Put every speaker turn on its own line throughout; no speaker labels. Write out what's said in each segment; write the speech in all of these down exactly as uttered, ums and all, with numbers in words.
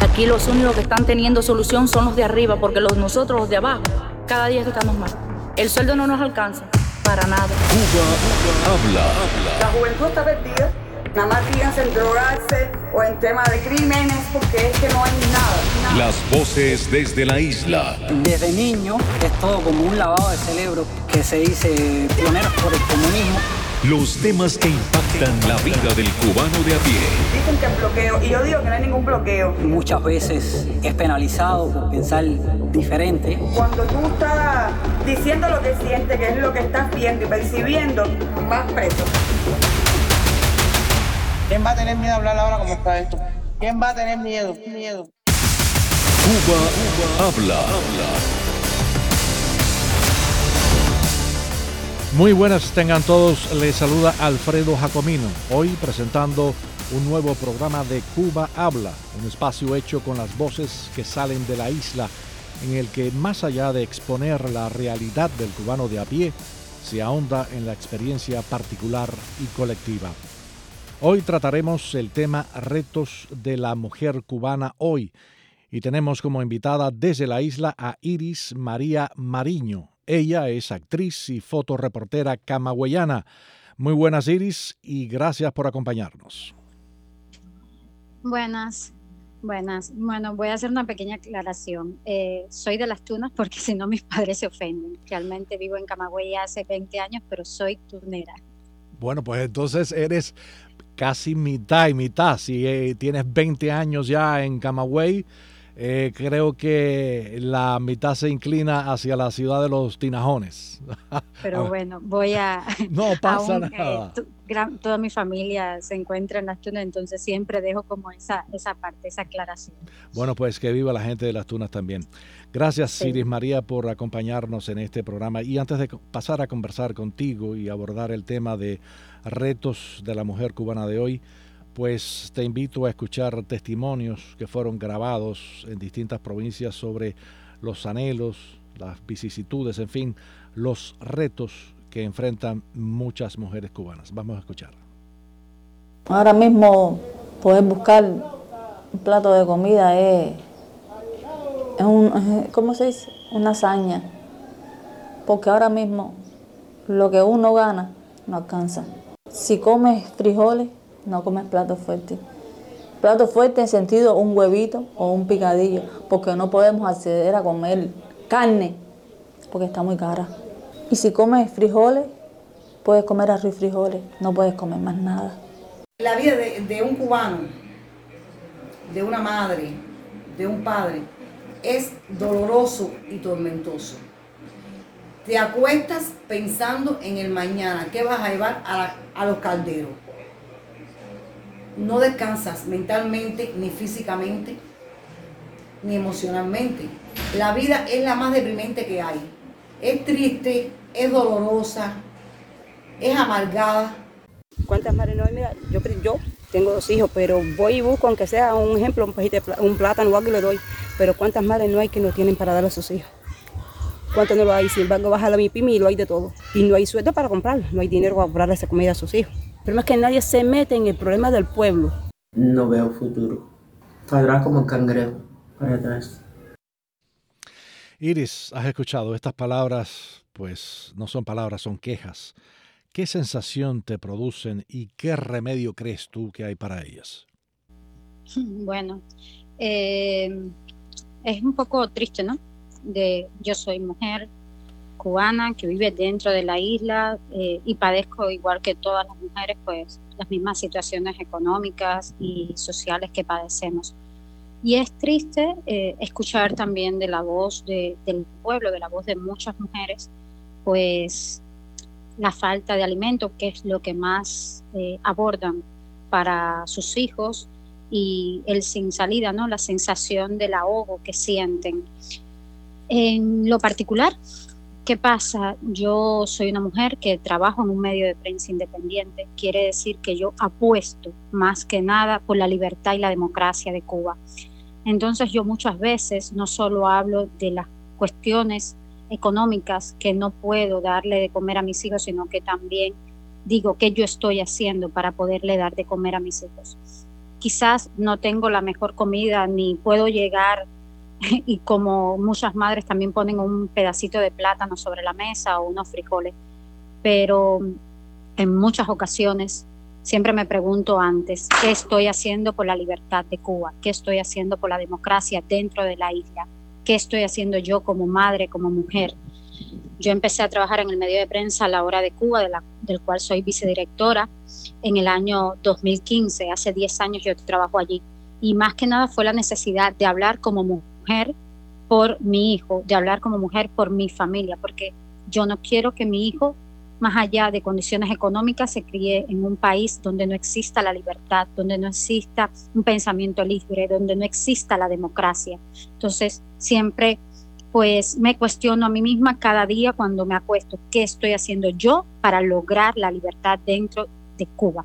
Aquí los únicos que están teniendo solución son los de arriba, porque los nosotros, los de abajo, cada día estamos mal. El sueldo no nos alcanza para nada.
Cuba habla.
La juventud está perdida. Nada más fíjense en drogarse o en temas de crímenes, porque es que no hay nada, nada.
Las voces desde la isla.
Desde niño es todo como un lavado de cerebro que se dice pioneros por el comunismo.
Los temas que impactan la vida del cubano de a pie.
Dicen que el bloqueo, y yo digo que no hay ningún bloqueo.
Muchas veces es penalizado por pensar diferente.
Cuando tú estás diciendo lo que sientes, que es lo que estás viendo y percibiendo, vas preso.
¿Quién va a tener miedo a hablar ahora como está esto? ¿Quién va a tener miedo? Miedo.
Cuba, Cuba habla. habla.
Muy buenas tengan todos, les saluda Alfredo Jacomino, hoy presentando un nuevo programa de Cuba Habla, un espacio hecho con las voces que salen de la isla, en el que más allá de exponer la realidad del cubano de a pie, se ahonda en la experiencia particular y colectiva. Hoy trataremos el tema Retos de la Mujer Cubana Hoy, y tenemos como invitada desde la isla a Iris María Mariño. Ella es actriz y fotoreportera camagüeyana. Muy buenas, Iris, y gracias por acompañarnos.
Buenas, buenas. Bueno, voy a hacer una pequeña aclaración. Eh, soy de Las Tunas porque si no mis padres se ofenden. Realmente vivo en Camagüey hace veinte años, pero soy tunera. Bueno, pues entonces eres casi mitad y mitad. Si eh, tienes veinte años ya en Camagüey, Eh, creo que la mitad se inclina hacia la ciudad de los Tinajones. Pero bueno, voy a... No pasa aún, nada. Eh, tu, gran, toda mi familia se encuentra en Las Tunas, entonces siempre dejo como esa, esa parte, esa aclaración. Bueno, pues que viva la gente de Las Tunas también. Gracias, sí. Iris María, por acompañarnos en este programa. Y antes de pasar a conversar contigo y abordar el tema de retos de la mujer cubana de hoy, pues te invito a escuchar testimonios que fueron grabados en distintas provincias sobre los anhelos, las vicisitudes, en fin, los retos que enfrentan muchas mujeres cubanas. Vamos a escuchar.
Ahora mismo poder buscar un plato de comida es, es un, ¿cómo se dice? Una hazaña, porque ahora mismo lo que uno gana no alcanza. Si comes frijoles, no comes plato fuerte. Plato fuerte en sentido un huevito o un picadillo, porque no podemos acceder a comer carne, porque está muy cara. Y si comes frijoles, puedes comer arroz y frijoles, no puedes comer más nada.
La vida de, de un cubano, de una madre, de un padre, es doloroso y tormentoso. Te acuestas pensando en el mañana, ¿qué vas a llevar a, la, a los calderos? No descansas mentalmente, ni físicamente, ni emocionalmente. La vida es la más deprimente que hay. Es triste, es dolorosa, es amargada.
¿Cuántas madres no hay? Mira, yo, yo tengo dos hijos, pero voy y busco, aunque sea un ejemplo, un, pajite, un plátano o algo, le doy. Pero ¿cuántas madres no hay que no tienen para darle a sus hijos? ¿Cuántos no lo hay? Sin embargo, baja la mi pyme y lo hay de todo. Y no hay sueldo para comprarlo, no hay dinero para comprarle esa comida a sus hijos. El problema es que nadie se mete en el problema del pueblo.
No veo futuro. Saldrá como cangrejo para atrás.
Iris, has escuchado estas palabras, pues no son palabras, son quejas. ¿Qué sensación te producen y qué remedio crees tú que hay para ellas?
Bueno, eh, es un poco triste, ¿no? De, yo soy mujer cubana que vive dentro de la isla eh, y padezco igual que todas las mujeres pues las mismas situaciones económicas y sociales que padecemos. Y es triste eh, escuchar también de la voz de, del pueblo, de la voz de muchas mujeres, pues la falta de alimento, que es lo que más eh, abordan para sus hijos, y el sin salida, ¿no? La sensación del ahogo que sienten. En lo particular, ¿qué pasa? Yo soy una mujer que trabajo en un medio de prensa independiente. Quiere decir que yo apuesto más que nada por la libertad y la democracia de Cuba. Entonces yo muchas veces no solo hablo de las cuestiones económicas que no puedo darle de comer a mis hijos, sino que también digo qué yo estoy haciendo para poderle dar de comer a mis hijos. quizás no tengo la mejor comida ni puedo llegar y como muchas madres también ponen un pedacito de plátano sobre la mesa o unos frijoles, pero en muchas ocasiones siempre me pregunto antes, ¿qué estoy haciendo por la libertad de Cuba? ¿Qué estoy haciendo por la democracia dentro de la isla? ¿Qué estoy haciendo yo como madre, como mujer? Yo empecé a trabajar en el medio de prensa La Hora de Cuba, de la, del cual soy vicedirectora, en el año dos mil quince, hace diez años yo trabajo allí. Y más que nada fue la necesidad de hablar como mujer por mi hijo, de hablar como mujer por mi familia, porque yo no quiero que mi hijo, más allá de condiciones económicas, se críe en un país donde no exista la libertad, donde no exista un pensamiento libre, donde no exista la democracia. Entonces, siempre pues me cuestiono a mí misma cada día cuando me acuesto, ¿qué estoy haciendo yo para lograr la libertad dentro de Cuba?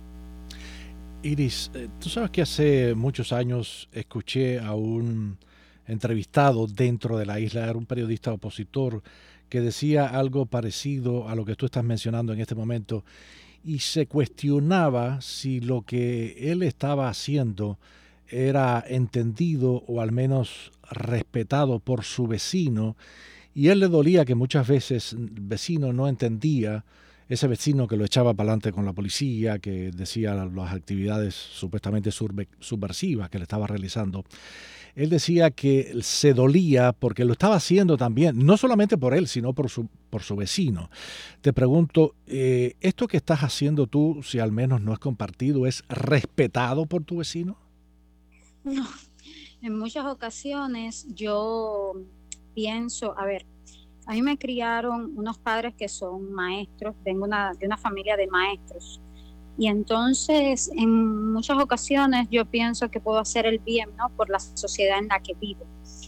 Iris, tú sabes que hace muchos años escuché a un entrevistado dentro de la isla, era un periodista opositor, que decía algo parecido a lo que tú estás mencionando en este momento, y se cuestionaba si lo que él estaba haciendo era entendido o al menos respetado por su vecino, y él le dolía que muchas veces el vecino no entendía, ese vecino que lo echaba para adelante con la policía, que decía las actividades supuestamente subversivas que le estaba realizando. Él decía que se dolía porque lo estaba haciendo también, no solamente por él, sino por su, por su vecino. Te pregunto, eh, ¿esto que estás haciendo tú, si al menos no es compartido, es respetado por tu vecino?
No, en muchas ocasiones yo pienso, a ver, a mí me criaron unos padres que son maestros, vengo una, de una familia de maestros, y entonces en muchas ocasiones yo pienso que puedo hacer el bien, ¿no?, por la sociedad en la que vivo.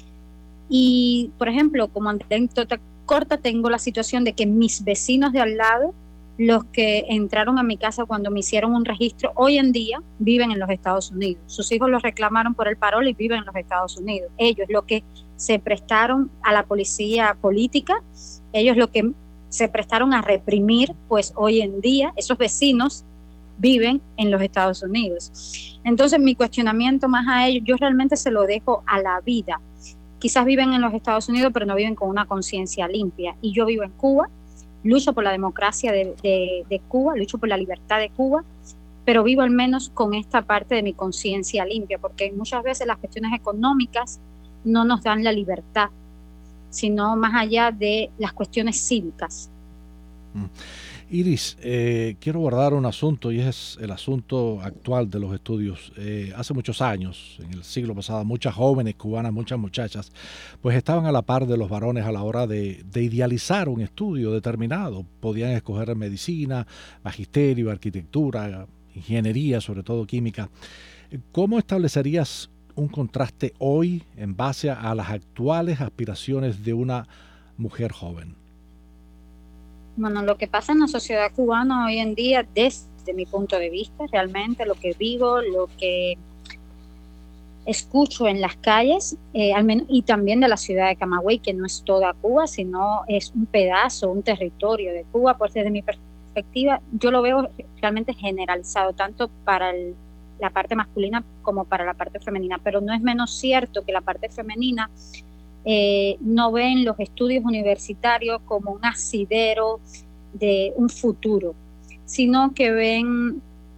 Y, por ejemplo, como anécdota corta, tengo la situación de que mis vecinos de al lado, los que entraron a mi casa cuando me hicieron un registro, hoy en día viven en los Estados Unidos. Sus hijos los reclamaron por el parol y viven en los Estados Unidos. Ellos, lo que se prestaron a la policía política, ellos lo que se prestaron a reprimir, pues hoy en día esos vecinos viven en los Estados Unidos. Entonces mi cuestionamiento más a ellos, yo realmente se lo dejo a la vida. Quizás viven en los Estados Unidos, pero no viven con una conciencia limpia. Y yo vivo en Cuba, lucho por la democracia de, de, de Cuba, lucho por la libertad de Cuba, pero vivo al menos con esta parte de mi conciencia limpia, porque muchas veces las cuestiones económicas no nos dan la libertad, sino más allá de las cuestiones cívicas.
Mm. Iris, eh, quiero abordar un asunto, y es el asunto actual de los estudios. Eh, hace muchos años, en el siglo pasado, muchas jóvenes cubanas, muchas muchachas, pues estaban a la par de los varones a la hora de, de idealizar un estudio determinado. Podían escoger medicina, magisterio, arquitectura, ingeniería, sobre todo química. ¿Cómo establecerías un contraste hoy en base a las actuales aspiraciones de una mujer joven?
Bueno, lo que pasa en la sociedad cubana hoy en día, desde mi punto de vista, realmente lo que vivo, lo que escucho en las calles, eh, al menos, y también de la ciudad de Camagüey, que no es toda Cuba, sino es un pedazo, un territorio de Cuba, pues desde mi perspectiva, yo lo veo realmente generalizado, tanto para el, la parte masculina como para la parte femenina, pero no es menos cierto que la parte femenina Eh, no ven los estudios universitarios como un asidero de un futuro, sino que ven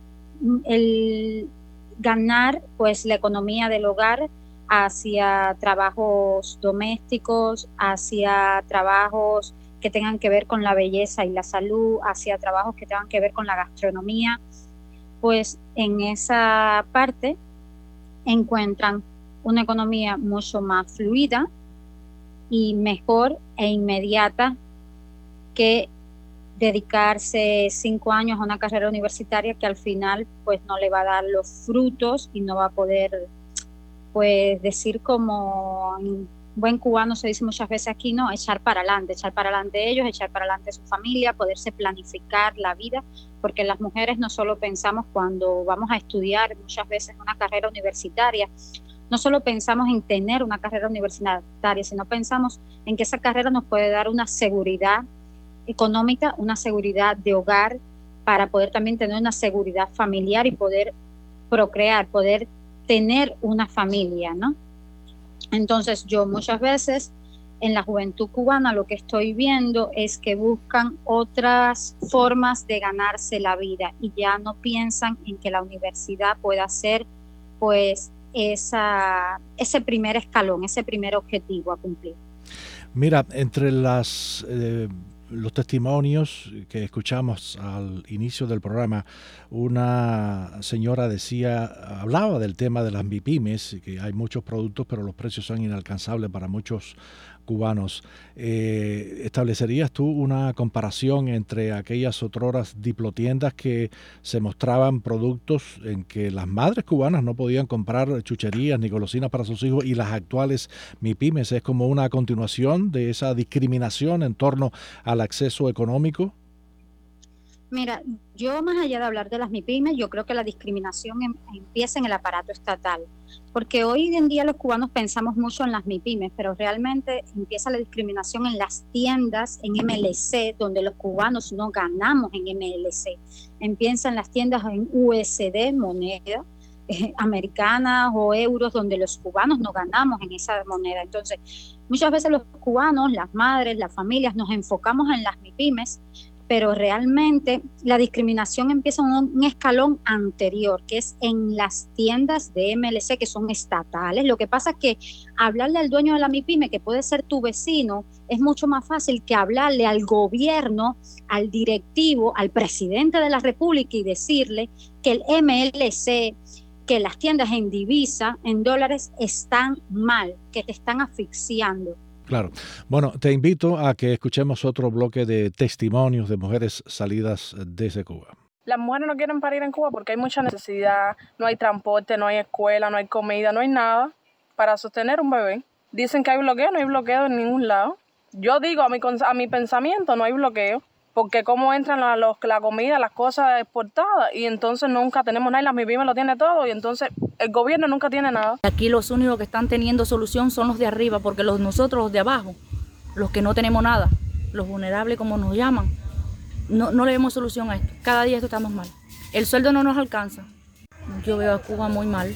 el ganar pues la economía del hogar hacia trabajos domésticos, hacia trabajos que tengan que ver con la belleza y la salud, hacia trabajos que tengan que ver con la gastronomía. Pues en esa parte encuentran una economía mucho más fluida y mejor e inmediata que dedicarse cinco años a una carrera universitaria que al final pues no le va a dar los frutos y no va a poder pues decir, como en buen cubano se dice muchas veces aquí, no, echar para adelante, echar para adelante ellos, echar para adelante su familia, poderse planificar la vida, porque las mujeres no solo pensamos cuando vamos a estudiar muchas veces una carrera universitaria, no solo pensamos en tener una carrera universitaria, sino pensamos en que esa carrera nos puede dar una seguridad económica, una seguridad de hogar, para poder también tener una seguridad familiar y poder procrear, poder tener una familia, ¿no? Entonces yo muchas veces en la juventud cubana lo que estoy viendo es que buscan otras formas de ganarse la vida y ya no piensan en que la universidad pueda ser pues esa, ese primer escalón, ese primer objetivo a cumplir.
Mira, entre las eh, los testimonios que escuchamos al inicio del programa, una señora decía, hablaba del tema de las MIPYMES, que hay muchos productos, pero los precios son inalcanzables para muchos cubanos. Eh, ¿Establecerías tú una comparación entre aquellas otroras diplotiendas que se mostraban productos en que las madres cubanas no podían comprar chucherías ni golosinas para sus hijos y las actuales MIPYMES? ¿Es como una continuación de esa discriminación en torno al acceso económico?
Mira, yo más allá de hablar de las MIPYMES, yo creo que la discriminación em, empieza en el aparato estatal, porque hoy en día los cubanos pensamos mucho en las MIPYMES, pero realmente empieza la discriminación en las tiendas, en M L C, donde los cubanos no ganamos en M L C. Empieza en las tiendas en U S D, moneda eh, americana o euros, donde los cubanos no ganamos en esa moneda. Entonces, muchas veces los cubanos, las madres, las familias, nos enfocamos en las MIPYMES, pero realmente la discriminación empieza en un, un escalón anterior, que es en las tiendas de M L C, que son estatales. Lo que pasa es que hablarle al dueño de la MIPYME, que puede ser tu vecino, es mucho más fácil que hablarle al gobierno, al directivo, al presidente de la República y decirle que el M L C, que las tiendas en divisa, en dólares, están mal, que te están asfixiando.
Claro. Bueno, te invito a que escuchemos otro bloque de testimonios de mujeres salidas desde Cuba.
Las mujeres no quieren parir en Cuba porque hay mucha necesidad, no hay transporte, no hay escuela, no hay comida, no hay nada para sostener un bebé. Dicen que hay bloqueo, no hay bloqueo en ningún lado. Yo digo, a mi, a mi pensamiento, no hay bloqueo, porque cómo entran la, los, la comida, las cosas exportadas, y entonces nunca tenemos nada, y las MIPYMES lo tiene todo, y entonces el gobierno nunca tiene nada.
Aquí los únicos que están teniendo solución son los de arriba, porque los nosotros, los de abajo, los que no tenemos nada, los vulnerables como nos llaman, no, no le vemos solución a esto. Cada día esto estamos mal. El sueldo no nos alcanza. Yo veo a Cuba muy mal,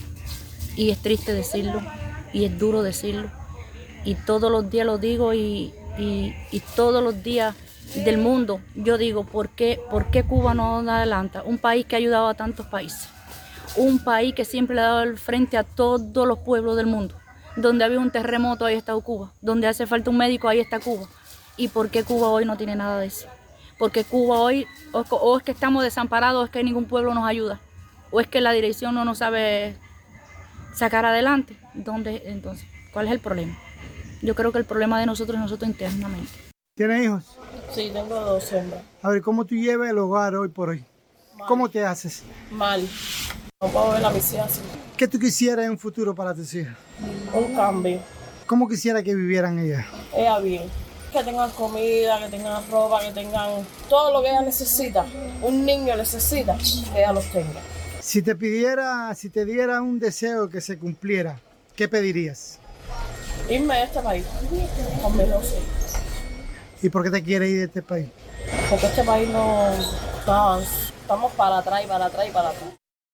y es triste decirlo, y es duro decirlo, y todos los días lo digo, y, y, y todos los días del mundo, yo digo, ¿por qué, ¿por qué Cuba no adelanta? Un país que ha ayudado a tantos países, un país que siempre le ha dado el frente a todos los pueblos del mundo. Donde había un terremoto, ahí está Cuba. Donde hace falta un médico, ahí está Cuba. ¿Y por qué Cuba hoy no tiene nada de eso? Porque Cuba hoy, o, o es que estamos desamparados, o es que ningún pueblo nos ayuda, o es que la dirección no nos sabe sacar adelante. ¿Dónde, entonces, cuál es el problema? Yo creo que el problema de nosotros es nosotros internamente.
¿Tienes hijos?
Sí, tengo dos hembras.
A ver, ¿cómo tú llevas el hogar hoy por hoy?
Mal.
¿Cómo te haces?
Mal. No puedo ver a mis hijas así.
¿Qué tú quisieras en un futuro para tus hijas?
Un cambio.
¿Cómo quisiera que vivieran ellas?
Ella bien. Que tengan comida, que tengan ropa, que tengan todo lo que ella necesita. Un niño necesita que ella los tenga.
Si te pidiera, si te diera un deseo que se cumpliera, ¿qué pedirías?
Irme de este país con mis dos hijos.
¿Y por qué te quieres ir de este país?
Porque este país no, no avanza. Estamos para atrás y para atrás y para atrás.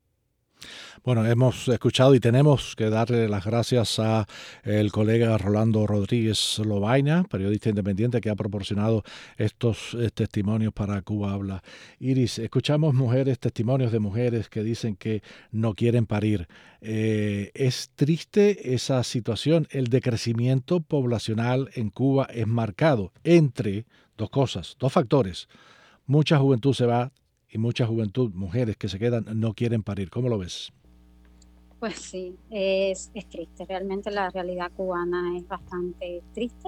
Bueno, hemos escuchado y tenemos que darle las gracias a el colega Rolando Rodríguez Lobaina, periodista independiente que ha proporcionado estos eh, testimonios para Cuba Habla. Iris, escuchamos mujeres, testimonios de mujeres que dicen que no quieren parir. Eh, es triste esa situación. El decrecimiento poblacional en Cuba es marcado entre dos cosas, dos factores. Mucha juventud se va y mucha juventud, mujeres que se quedan, no quieren parir. ¿Cómo lo ves?
Pues sí, es, es triste. Realmente la realidad cubana es bastante triste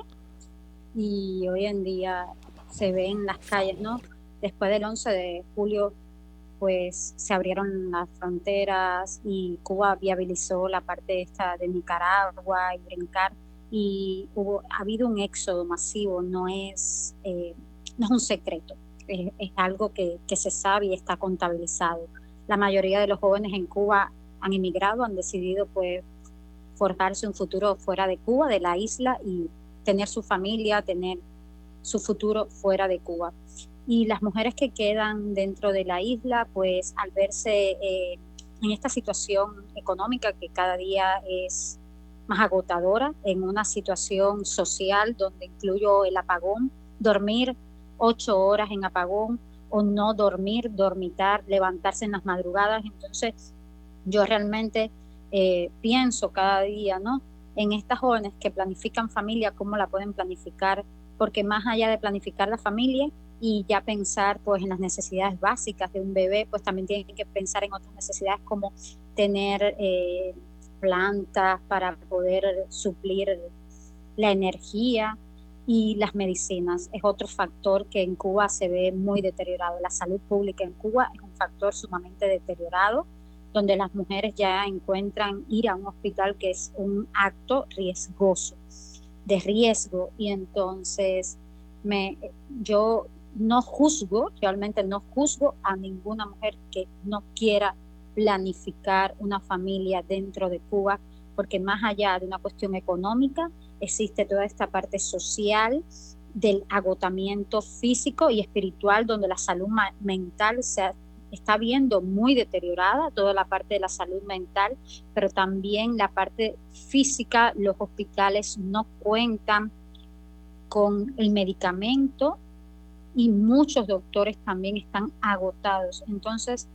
y hoy en día se ve en las calles, ¿no? Después del once de julio, pues se abrieron las fronteras y Cuba viabilizó la parte esta de Nicaragua y brincar, y hubo, ha habido un éxodo masivo, no es, eh, no es un secreto, es, es algo que, que se sabe y está contabilizado. La mayoría de los jóvenes en Cuba han emigrado, han decidido pues forjarse un futuro fuera de Cuba, de la isla, y tener su familia, tener su futuro fuera de Cuba. Y las mujeres que quedan dentro de la isla, pues al verse eh, en esta situación económica que cada día es más agotadora, en una situación social donde incluyo el apagón, dormir ocho horas en apagón o no dormir, dormitar, levantarse en las madrugadas. Entonces yo realmente eh, pienso cada día, ¿no?, en estas jóvenes que planifican familia, cómo la pueden planificar, porque más allá de planificar la familia y ya pensar pues en las necesidades básicas de un bebé, pues también tienen que pensar en otras necesidades como tener eh, plantas para poder suplir la energía, y las medicinas es otro factor que en Cuba se ve muy deteriorado. La salud pública en Cuba es un factor sumamente deteriorado, donde las mujeres ya encuentran ir a un hospital que es un acto riesgoso, de riesgo, y entonces me, yo no juzgo, realmente no juzgo a ninguna mujer que no quiera planificar una familia dentro de Cuba, porque más allá de una cuestión económica, existe toda esta parte social del agotamiento físico y espiritual, donde la salud mental se está viendo muy deteriorada, toda la parte de la salud mental, pero también la parte física. Los hospitales no cuentan con el medicamento y muchos doctores también están agotados. Entonces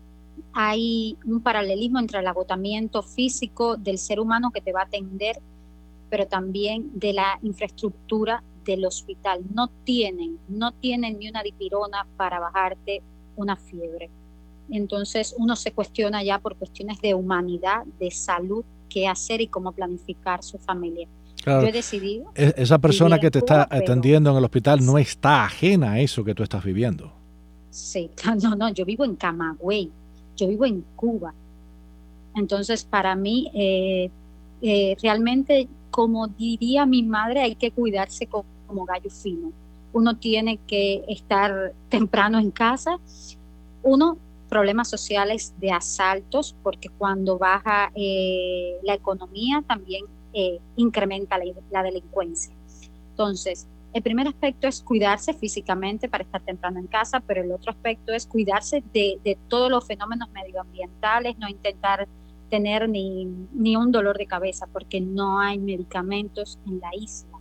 hay un paralelismo entre el agotamiento físico del ser humano que te va a atender, pero también de la infraestructura del hospital. No tienen, no tienen ni una dipirona para bajarte una fiebre. Entonces uno se cuestiona ya por cuestiones de humanidad, de salud, qué hacer y cómo planificar su familia.
Claro,
yo he decidido...
Esa persona que te
Cuba,
está atendiendo en el hospital no está ajena a eso que tú estás viviendo.
Sí, no, no, yo vivo en Camagüey, yo vivo en Cuba. Entonces para mí eh, eh, realmente, como diría mi madre, hay que cuidarse como, como gallo fino. Uno tiene que estar temprano en casa. Uno, problemas sociales de asaltos, porque cuando baja eh, la economía también eh, incrementa la, la delincuencia. Entonces, el primer aspecto es cuidarse físicamente para estar temprano en casa, pero el otro aspecto es cuidarse de, de todos los fenómenos medioambientales, no intentar tener ni, ni un dolor de cabeza, porque no hay medicamentos en la isla.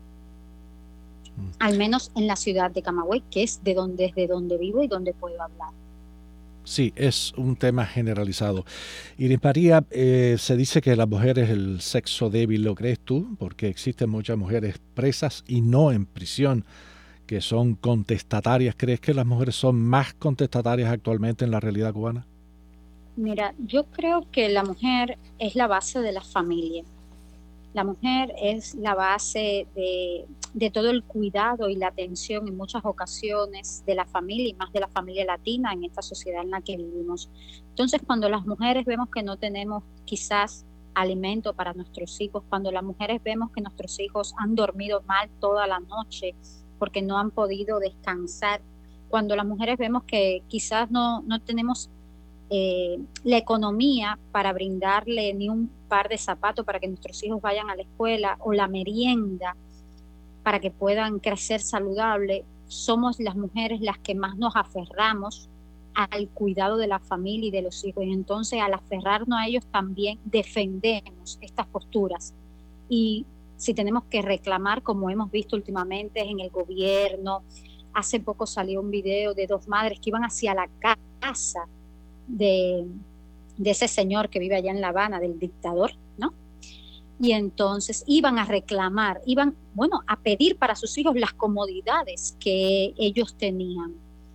Mm. Al menos en la ciudad de Camagüey, que es de donde, desde donde vivo y donde puedo hablar.
Sí, es un tema generalizado. Iris María, eh, se dice que la mujer es el sexo débil, ¿lo crees tú? Porque existen muchas mujeres presas y no en prisión que son contestatarias. ¿Crees que las mujeres son más contestatarias actualmente en la realidad cubana?
Mira, yo creo que la mujer es la base de la familia. La mujer es la base de, de todo el cuidado y la atención en muchas ocasiones de la familia, y más de la familia latina en esta sociedad en la que vivimos. Entonces, cuando las mujeres vemos que no tenemos quizás alimento para nuestros hijos, cuando las mujeres vemos que nuestros hijos han dormido mal toda la noche porque no han podido descansar, cuando las mujeres vemos que quizás no, no tenemos Eh, la economía para brindarle ni un par de zapatos para que nuestros hijos vayan a la escuela, o la merienda para que puedan crecer saludable, somos las mujeres las que más nos aferramos al cuidado de la familia y de los hijos, y entonces al aferrarnos a ellos también defendemos estas posturas. Y si tenemos que reclamar, como hemos visto últimamente en el gobierno, hace poco salió un video de dos madres que iban hacia la casa De, de ese señor que vive allá en La Habana, del dictador, ¿no? Y entonces iban a reclamar, iban, bueno, a pedir para sus hijos las comodidades que ellos tenían.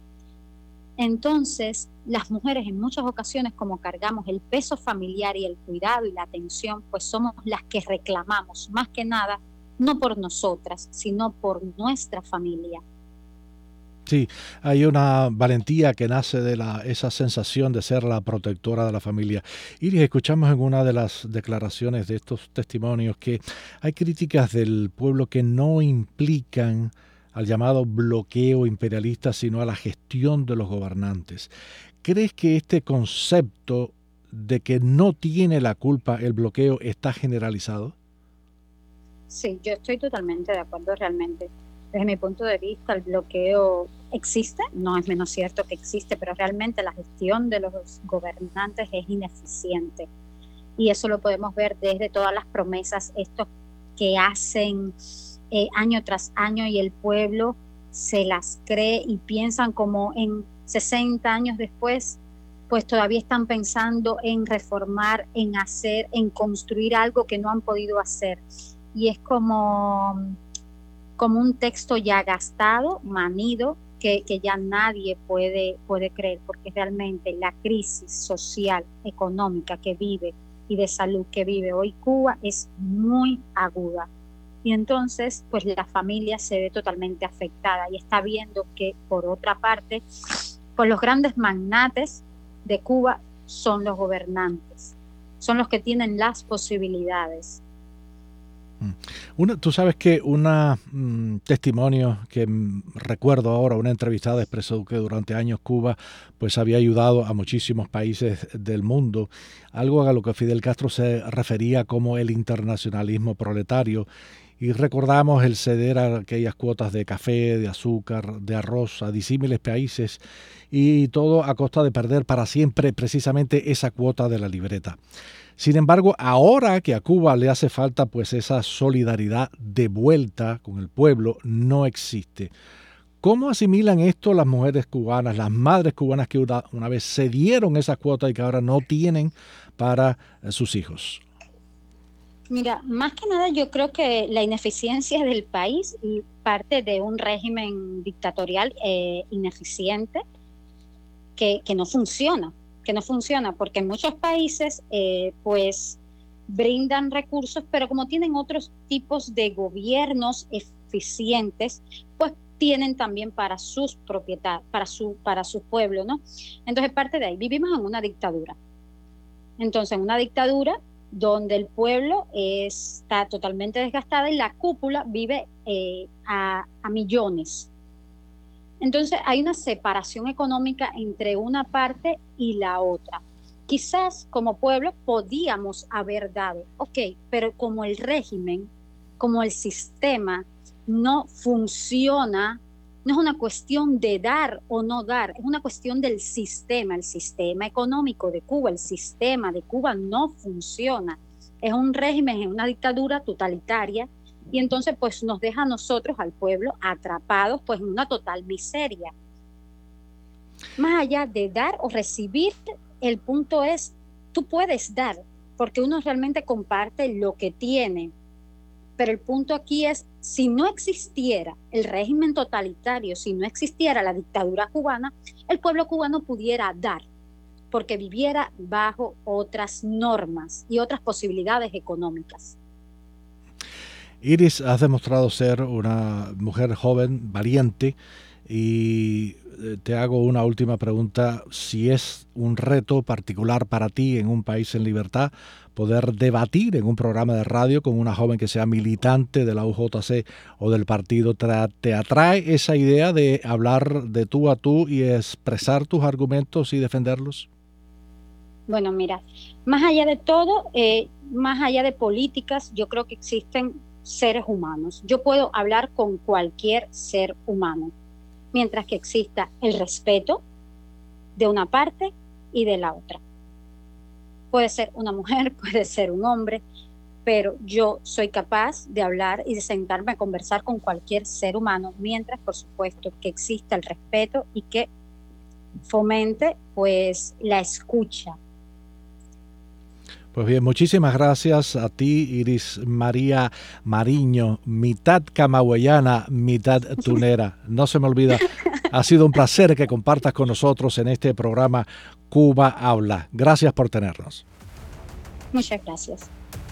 Entonces, las mujeres en muchas ocasiones, como cargamos el peso familiar y el cuidado y la atención, pues somos las que reclamamos, más que nada, no por nosotras, sino por nuestra familia.
Sí, hay una valentía que nace de la, esa sensación de ser la protectora de la familia. Iris, escuchamos en una de las declaraciones de estos testimonios que hay críticas del pueblo que no implican al llamado bloqueo imperialista, sino a la gestión de los gobernantes. ¿Crees que este concepto de que no tiene la culpa el bloqueo está generalizado?
Sí, yo estoy totalmente de acuerdo realmente. Desde mi punto de vista, el bloqueo existe, no es menos cierto que existe, pero realmente la gestión de los gobernantes es ineficiente. Y eso lo podemos ver desde todas las promesas, estos que hacen eh, año tras año y el pueblo se las cree y piensan como en sesenta años después, pues todavía están pensando en reformar, en hacer, en construir algo que no han podido hacer. Y es como, como un texto ya gastado, manido, que, que ya nadie puede, puede creer, porque realmente la crisis social, económica que vive y de salud que vive hoy Cuba es muy aguda. Y entonces, pues la familia se ve totalmente afectada y está viendo que, por otra parte, pues los grandes magnates de Cuba son los gobernantes, son los que tienen las posibilidades.
Una, tú sabes que un testimonio que m, recuerdo ahora, una entrevistada expresó que durante años Cuba pues había ayudado a muchísimos países del mundo, algo a lo que Fidel Castro se refería como el internacionalismo proletario, y recordamos el ceder a aquellas cuotas de café, de azúcar, de arroz a disímiles países, y todo a costa de perder para siempre precisamente esa cuota de la libreta. Sin embargo, ahora que a Cuba le hace falta pues esa solidaridad de vuelta con el pueblo, no existe. ¿Cómo asimilan esto las mujeres cubanas, las madres cubanas que una, una vez cedieron esa cuota y que ahora no tienen para eh, sus hijos?
Mira, más que nada yo creo que la ineficiencia del país parte de un régimen dictatorial eh, ineficiente que, que no funciona. que no funciona, porque en muchos países eh, pues brindan recursos, pero como tienen otros tipos de gobiernos eficientes, pues tienen también para sus propietarios, para su, para su pueblo, ¿no? Entonces parte de ahí, vivimos en una dictadura. Entonces en una dictadura donde el pueblo está totalmente desgastado y la cúpula vive eh, a, a millones. Entonces hay una separación económica entre una parte y la otra. Quizás como pueblo podíamos haber dado, ok, pero como el régimen, como el sistema no funciona, no es una cuestión de dar o no dar, es una cuestión del sistema, el sistema económico de Cuba, el sistema de Cuba no funciona. Es un régimen, es una dictadura totalitaria, y entonces pues nos deja a nosotros, al pueblo, atrapados pues en una total miseria. Más allá de dar o recibir, el punto es, tú puedes dar, porque uno realmente comparte lo que tiene, pero el punto aquí es, si no existiera el régimen totalitario, si no existiera la dictadura cubana, el pueblo cubano pudiera dar, porque viviera bajo otras normas y otras posibilidades económicas.
Iris, has demostrado ser una mujer joven, valiente, y te hago una última pregunta. Si es un reto particular para ti en un país en libertad poder debatir en un programa de radio con una joven que sea militante de la U J C o del partido, ¿te atrae esa idea de hablar de tú a tú y expresar tus argumentos y defenderlos?
Bueno, mira, más allá de todo, eh, más allá de políticas, yo creo que existen seres humanos. Yo puedo hablar con cualquier ser humano, mientras que exista el respeto de una parte y de la otra. Puede ser una mujer, puede ser un hombre, pero yo soy capaz de hablar y de sentarme a conversar con cualquier ser humano, mientras, por supuesto, que exista el respeto y que fomente, pues, la escucha.
Pues bien, muchísimas gracias a ti, Iris María Mariño, mitad camagüeyana, mitad tunera. No se me olvida, ha sido un placer que compartas con nosotros en este programa Cuba Habla. Gracias por tenernos.
Muchas gracias.